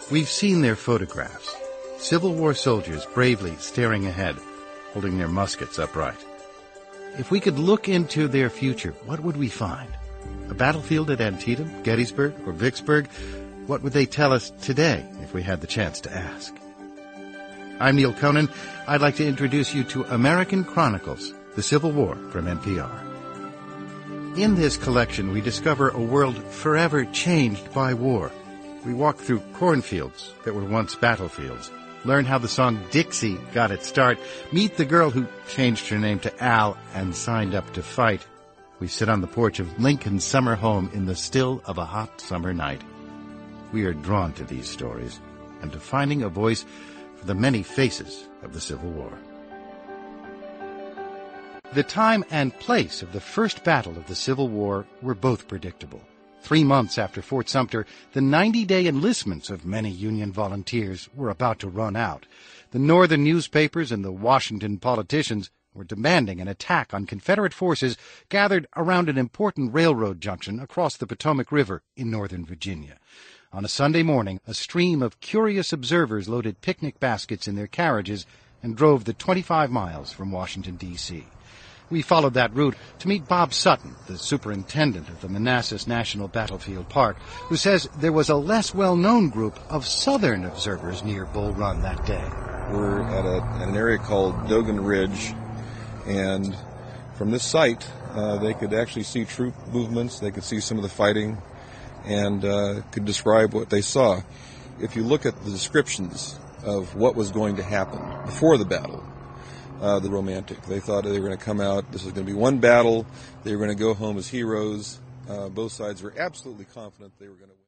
We've seen their photographs. Civil War soldiers bravely staring ahead, holding their muskets upright. If we could look into their future, what would we find? A battlefield at Antietam, Gettysburg, or Vicksburg? What would they tell us today if we had the chance to ask? I'm Neil Conan. I'd like to introduce you to American Chronicles, the Civil War from NPR. In this collection, we discover a world forever changed by war. We walk through cornfields that were once battlefields, learn how the song Dixie got its start, meet the girl who changed her name to Al and signed up to fight. We sit on the porch of Lincoln's summer home in the still of a hot summer night. We are drawn to these stories and to finding a voice for the many faces of the Civil War. The time and place of the first battle of the Civil War were both predictable. 3 months after Fort Sumter, the 90-day enlistments of many Union volunteers were about to run out. The Northern newspapers and the Washington politicians were demanding an attack on Confederate forces gathered around an important railroad junction across the Potomac River in northern Virginia. On a Sunday morning, a stream of curious observers loaded picnic baskets in their carriages and drove the 25 miles from Washington, D.C. We followed that route to meet Bob Sutton, the superintendent of the Manassas National Battlefield Park, who says there was a less well-known group of Southern observers near Bull Run that day. We're at an area called Dogan Ridge, and from this site, they could actually see troop movements, they could see some of the fighting, and could describe what they saw. If you look at the descriptions of what was going to happen before the battle, the romantic. They thought they were going to come out, this was going to be one battle, they were going to go home as heroes. Both sides were absolutely confident they were going to win.